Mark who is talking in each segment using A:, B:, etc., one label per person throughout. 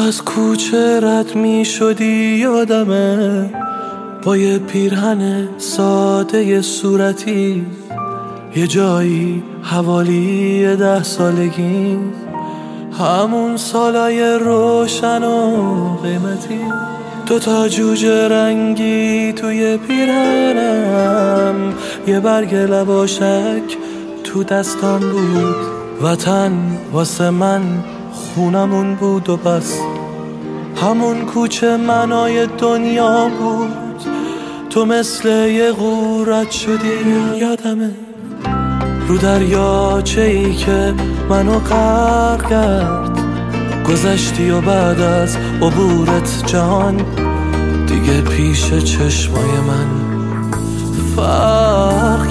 A: از کوچه رد می شدی یادمه، با یه پیرهن ساده صورتی، یه جایی حوالی 10 سالگی، همون سالای روشن و قیمتی. 2 تا جوجه رنگی توی پیرهنم، یه برگ لباشک تو دستام بود. وطن واسه من خونمون بود و بس، همون کوچه منای دنیا بود. تو مثل یه غورت شدی یادمه، رو دریاچه‌ای که منو غرق کرد. گذشتی و بعد از عبورت جهان دیگه پیش چشمای من فرق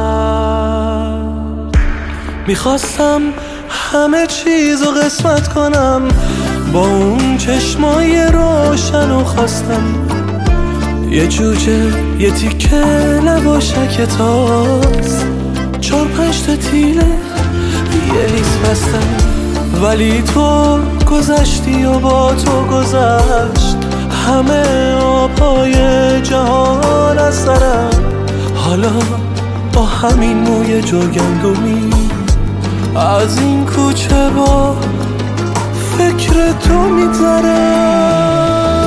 A: کرد. میخواستم همه چیزو قسمت کنم با اون چشمای روشن، و خواستم یه جوجه، یه تیکه لباشک تاز، 4-5 تا تیله، یه لیز بستم. ولی تو گذشتی و با تو گذشت همه آبهای جهان از سرم. حالا با همین موی جوگندمی از این کوچه با فکر تو میگذرم.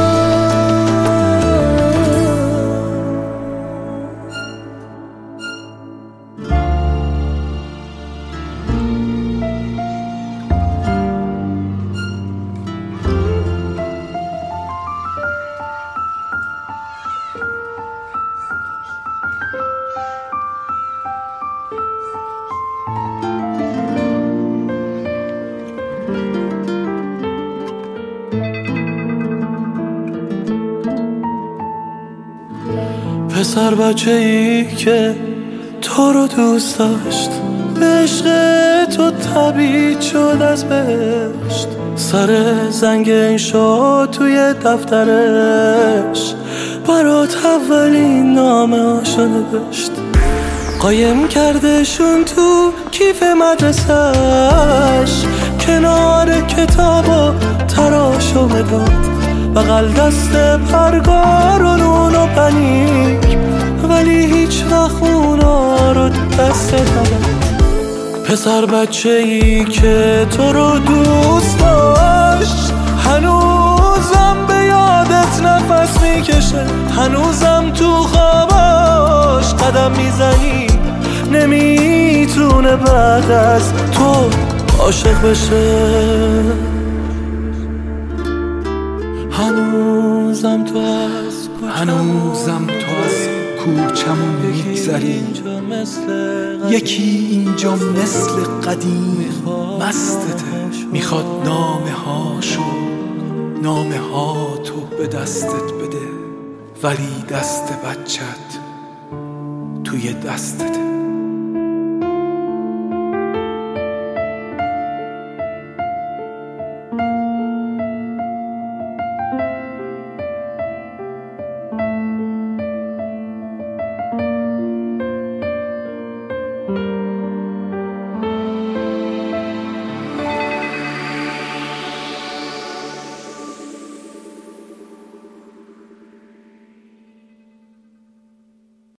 A: پسر بچه‌ای که تو رو دوست داشت، به عشق تو تبعید شد از بهشت. سر زنگ انشا توی دفترش برات اولین نامه هاشو نوشت. قایم کردشون تو کیف مدرسش، کنار کتاب و تراش و مداد، بغل دست پرگار و نون و پنیر. ولی هیچ وقت اونا رو دست نداد. پسر بچه‌ای که تو رو دوست داشت هنوزم به یادت نفس میکشه، هنوزم تو خواباش قدم میزنی. نمیتونه بعد از تو عاشق بشه. هنوزم تو از کوچمون میگذری، یکی اینجا مثل قدیم مستته، میخواد نامه ها تو به دستت بده، ولی دست بچت توی دستته.